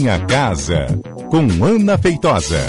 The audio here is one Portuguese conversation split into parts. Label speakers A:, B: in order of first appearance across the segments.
A: Minha Casa, com Ana Feitosa.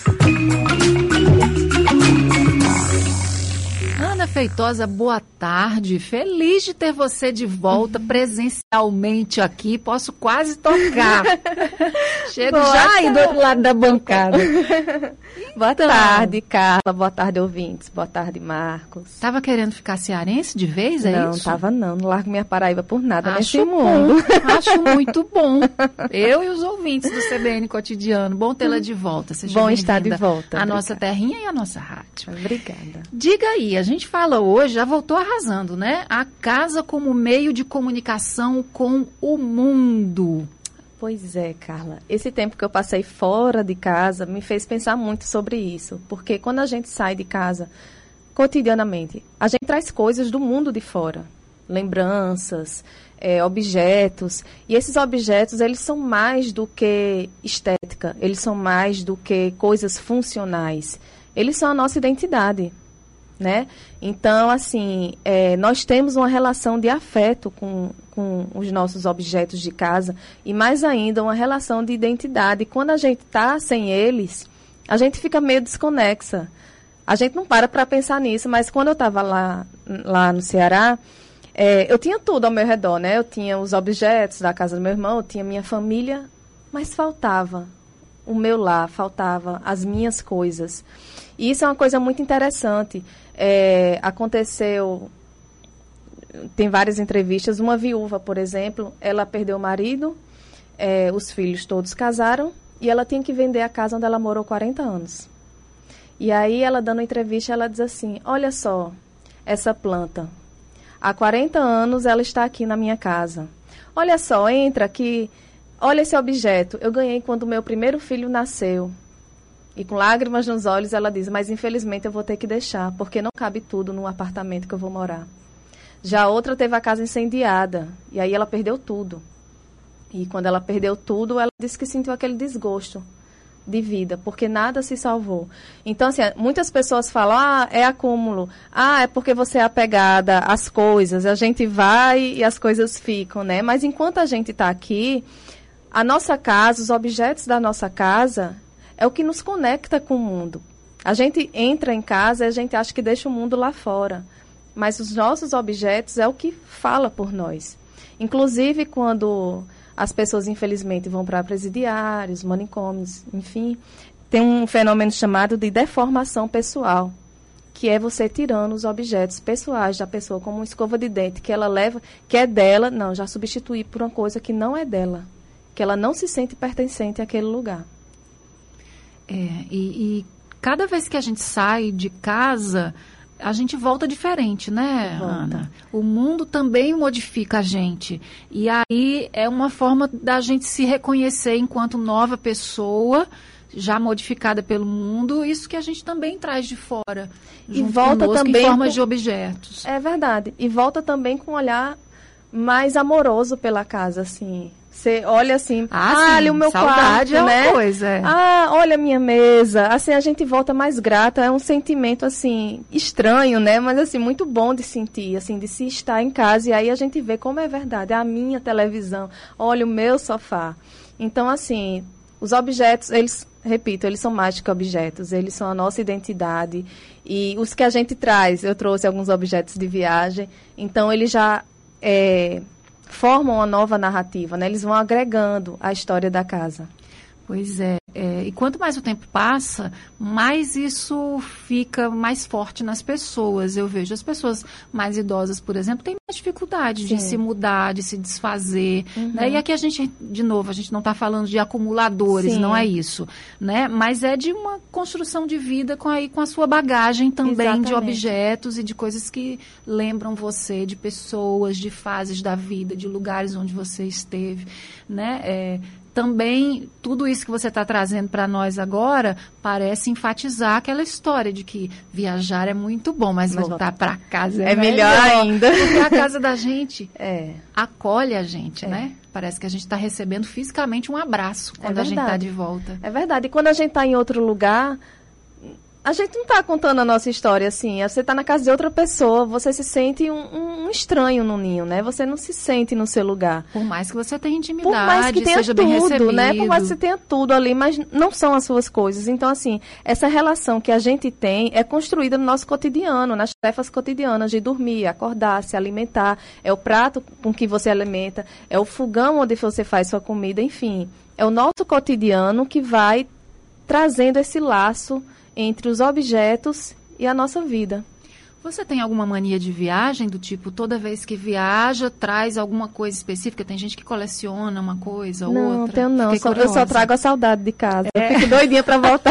B: Ana Feitosa, boa tarde. Feliz de ter você de volta presencialmente aqui. Posso quase tocar. Chego
C: boa
B: já
C: tarde.
B: aí do outro lado da bancada.
C: Boa tarde, Carla. Boa tarde, ouvintes. Boa tarde, Marcos.
B: Tava querendo ficar cearense de vez, é
C: não,
B: isso?
C: Não, não largo minha Paraíba por nada
B: Acho
C: nesse mundo.
B: Acho muito bom. Eu e os ouvintes do CBN Cotidiano. Bom tê-la de volta. Seja
C: bom estar de volta.
B: A nossa terrinha e a nossa rádio.
C: Obrigada.
B: Diga aí, a gente fala hoje, já voltou arrasando, né? A casa como meio de comunicação com o mundo.
C: Pois é, Carla. Esse tempo que eu passei fora de casa me fez pensar muito sobre isso. Porque quando a gente sai de casa cotidianamente, a gente traz coisas do mundo de fora. Lembranças, objetos. E esses objetos, eles são mais do que estética. Eles são mais do que coisas funcionais. Eles são a nossa identidade, né? Então, assim, nós temos uma relação de afeto com os nossos objetos de casa e, mais ainda, uma relação de identidade. Quando a gente está sem eles, a gente fica meio desconexa. A gente não para pensar nisso, mas quando eu estava lá no Ceará, eu tinha tudo ao meu redor, né? Eu tinha os objetos da casa do meu irmão, eu tinha minha família, mas faltava o meu lar, faltava as minhas coisas. E isso é uma coisa muito interessante. Aconteceu, tem várias entrevistas, uma viúva, por exemplo, ela perdeu o marido, os filhos todos casaram, e ela tinha que vender a casa onde ela morou 40 anos. E aí, ela dando uma entrevista, ela diz assim, olha só, essa planta, há 40 anos ela está aqui na minha casa. Olha só, entra aqui, olha esse objeto, eu ganhei quando o meu primeiro filho nasceu. E com lágrimas nos olhos, ela diz, mas infelizmente eu vou ter que deixar, porque não cabe tudo num apartamento que eu vou morar. Já a outra teve a casa incendiada, e aí ela perdeu tudo. E quando ela perdeu tudo, ela disse que sentiu aquele desgosto de vida, porque nada se salvou. Então, assim, muitas pessoas falam, é acúmulo, é porque você é apegada às coisas, a gente vai e as coisas ficam, né? Mas enquanto a gente está aqui, a nossa casa, os objetos da nossa casa, é o que nos conecta com o mundo. A gente entra em casa e a gente acha que deixa o mundo lá fora. Mas os nossos objetos é o que fala por nós. Inclusive, quando as pessoas, infelizmente, vão para presidiários, manicômios, enfim, tem um fenômeno chamado de deformação pessoal, que é você tirando os objetos pessoais da pessoa, como uma escova de dente, que ela leva, que é dela, não, já substituir por uma coisa que não é dela, que ela não se sente pertencente àquele lugar.
B: E cada vez que a gente sai de casa, a gente volta diferente, né, Ana? O mundo também modifica a gente. E aí é uma forma da gente se reconhecer enquanto nova pessoa, já modificada pelo mundo, isso que a gente também traz de fora.
C: E volta também
B: em formas de objetos.
C: É verdade. E volta também com um olhar mais amoroso pela casa, assim. Você olha assim, olha o meu quarto,
B: é uma
C: né?
B: Coisa,
C: olha a minha mesa. Assim, a gente volta mais grata. É um sentimento, assim, estranho, né? Mas, assim, muito bom de sentir, assim, de se estar em casa. E aí a gente vê como é verdade. A minha televisão, olha o meu sofá. Então, assim, os objetos, eles são mais do que objetos. Eles são a nossa identidade. E os que a gente traz, eu trouxe alguns objetos de viagem. Então, eles já formam uma nova narrativa, né? Eles vão agregando a história da casa.
B: Pois é. E quanto mais o tempo passa, mais isso fica mais forte nas pessoas. Eu vejo as pessoas mais idosas, por exemplo, têm mais dificuldade de se mudar, de se desfazer. Né? E aqui a gente, de novo, a gente não está falando de acumuladores, não é isso. Né? Mas é de uma construção de vida com a sua bagagem também de objetos e de coisas que lembram você, de pessoas, de fases da vida, de lugares onde você esteve. Né? Também, tudo isso que você está trazendo para nós agora parece enfatizar aquela história de que viajar é muito bom, mas voltar para casa é
C: melhor ainda.
B: Porque a casa da gente acolhe a gente, né? Parece que a gente está recebendo fisicamente um abraço quando a gente está de volta.
C: É verdade. E quando a gente está em outro lugar, A gente não está contando a nossa história assim. Você está na casa de outra pessoa, você se sente um estranho no ninho, né? Você não se sente no seu lugar.
B: Por mais que você tenha intimidade,
C: Por mais que tenha
B: seja
C: tudo,
B: bem recebido.
C: né? Por mais que você tenha tudo ali, mas não são as suas coisas. Então, assim, essa relação que a gente tem é construída no nosso cotidiano, nas tarefas cotidianas de dormir, acordar, se alimentar. É o prato com que você alimenta, é o fogão onde você faz sua comida, enfim. É o nosso cotidiano que vai trazendo esse laço entre os objetos e a nossa vida.
B: Você tem alguma mania de viagem, do tipo, toda vez que viaja, traz alguma coisa específica? Tem gente que coleciona uma coisa ou outra.
C: Não, tenho não.
B: Fiquei
C: Eu só trago a saudade de casa. Eu fico doidinha para voltar.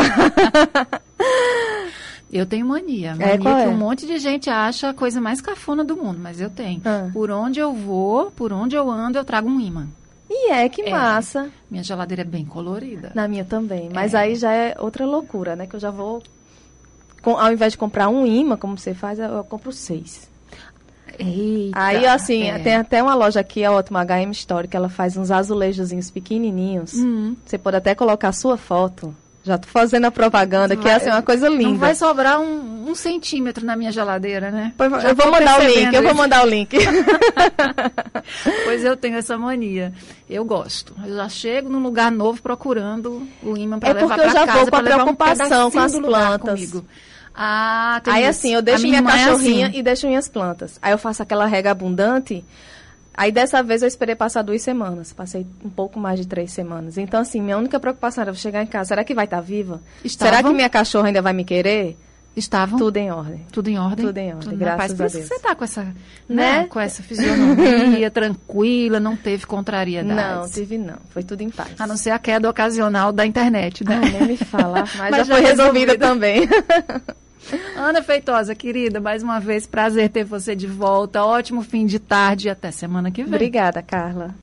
B: Eu tenho mania.
C: Qual
B: que
C: é?
B: Um monte de gente acha a coisa mais cafona do mundo, mas eu tenho. Por onde eu vou, por onde eu ando, eu trago um ímã.
C: E que massa.
B: Minha geladeira é bem colorida.
C: Na minha também. Mas aí já é outra loucura, né? Que eu já vou... Ao invés de comprar um imã, como você faz, eu compro 6.
B: Eita,
C: aí, assim, tem até uma loja aqui, a Ótima HM Store, que ela faz uns azulejozinhos pequenininhos. Você pode até colocar a sua foto. Já tô fazendo a propaganda, que é assim, uma coisa linda.
B: Não vai sobrar um centímetro na minha geladeira, né?
C: Eu vou mandar o link.
B: Pois eu tenho essa mania. Eu gosto. Eu já chego num lugar novo procurando o ímã para levar para casa.
C: É porque eu já vou com a preocupação com as plantas.
B: Comigo.
C: Aí assim, eu deixo minha cachorrinha e deixo minhas plantas. Aí eu faço aquela rega abundante. Aí, dessa vez, eu esperei passar 2 semanas. Passei um pouco mais de 3 semanas. Então, assim, minha única preocupação era chegar em casa. Será que vai estar viva? Será que minha cachorra ainda vai me querer?
B: Estavam?
C: Tudo em ordem.
B: Tudo em ordem?
C: Tudo em ordem, graças a Deus.
B: Por isso que você está com essa, né? Com essa fisionomia tranquila, não teve contrariedades.
C: Não, tive não. Foi tudo em paz.
B: A não ser a queda ocasional da internet, né?
C: Nem me fala. Mas já foi resolvida também.
B: Ana Feitosa, querida, mais uma vez, prazer ter você de volta. Ótimo fim de tarde e até semana que vem.
C: Obrigada, Carla.